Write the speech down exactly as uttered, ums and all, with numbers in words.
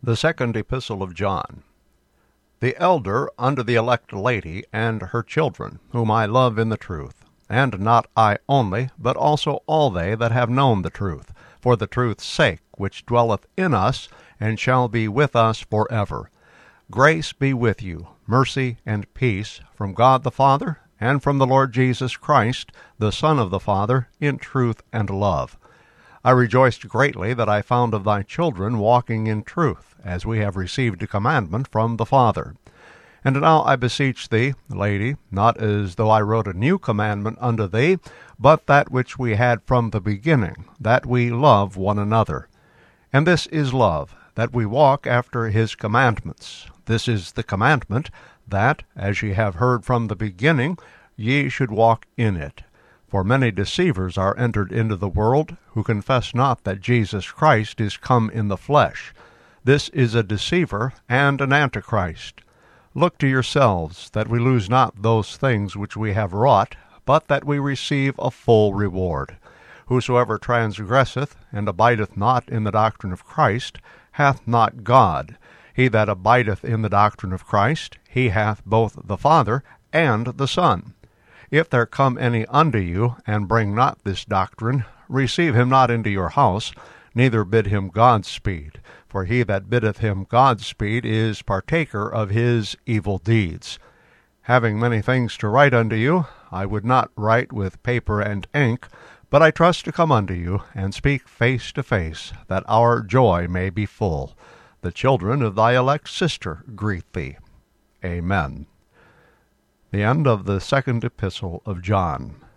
The Second Epistle of John. The elder unto the elect lady and her children, whom I love in the truth, and not I only, but also all they that have known the truth, for the truth's sake, which dwelleth in us, and shall be with us for ever. Grace be with you, mercy and peace, from God the Father, and from the Lord Jesus Christ, the Son of the Father, in truth and love. I rejoiced greatly that I found of thy children walking in truth, as we have received a commandment from the Father. And now I beseech thee, lady, not as though I wrote a new commandment unto thee, but that which we had from the beginning, that we love one another. And this is love, that we walk after his commandments. This is the commandment, that, as ye have heard from the beginning, ye should walk in it. For many deceivers are entered into the world, who confess not that Jesus Christ is come in the flesh. This is a deceiver and an antichrist. Look to yourselves, that we lose not those things which we have wrought, but that we receive a full reward. Whosoever transgresseth, and abideth not in the doctrine of Christ, hath not God. He that abideth in the doctrine of Christ, he hath both the Father and the Son. If there come any unto you, and bring not this doctrine, receive him not into your house, neither bid him Godspeed. For he that biddeth him Godspeed is partaker of his evil deeds. Having many things to write unto you, I would not write with paper and ink, but I trust to come unto you, and speak face to face, that our joy may be full. The children of thy elect sister greet thee. Amen. The end of the Second Epistle of John.